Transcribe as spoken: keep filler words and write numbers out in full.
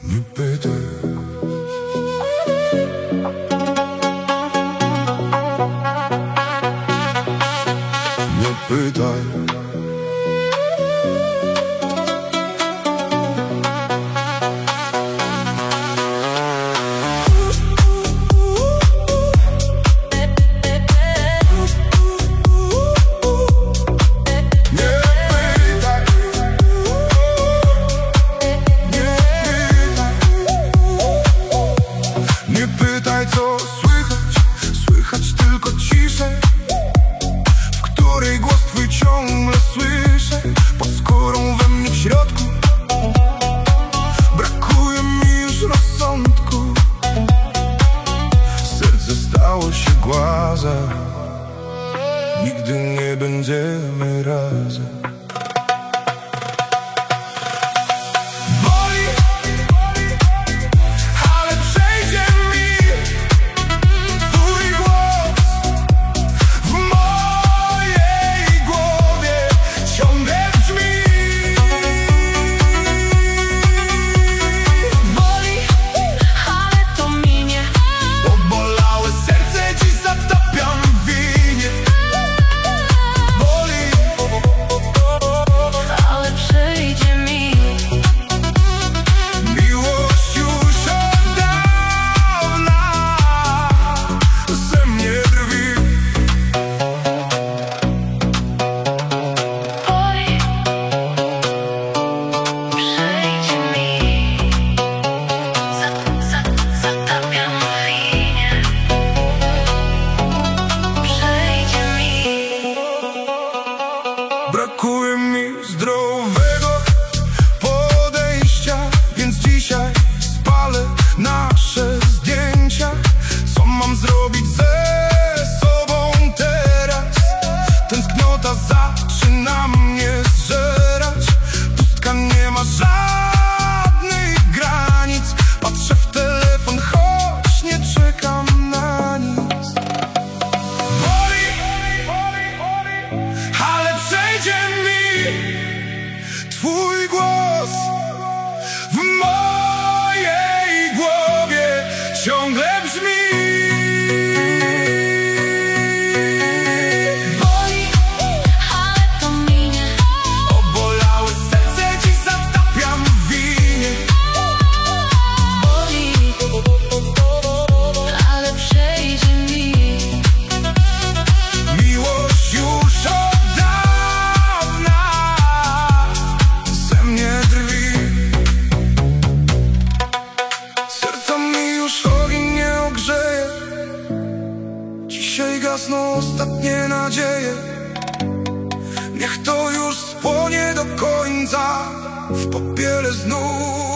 Nie pytaj. Nie pytaj. Nie pytaj, co słychać, słychać tylko ciszę, w której głos twój ciągle słyszę. Pod skórą we mnie w środku brakuje mi już rozsądku. Serce stało się głazem, nigdy nie będziemy razem. Brakuje mi zdrowego podejścia, więc dzisiaj spalę nasze zdjęcia. Co mam zrobić ze sobą teraz? Tęsknota zaczyna mnie zżerać. Pustka nie ma żadnych granic. Patrzę w telefon, choć nie czekam na nic. Boli, ale przejdzie mi twój głos. W mojej głowie ciągle brzmi. Boli, ale to minie. Obolałe serce dziś zatapiam w winie. Boli, ale przejdzie mi. Miłość już od dawna ze mnie drwi. Serca mi już ogień nie ogrzeje. Dzisiaj gasną ostatnie nadzieje. Niech to już spłonie do końca w popiele znów.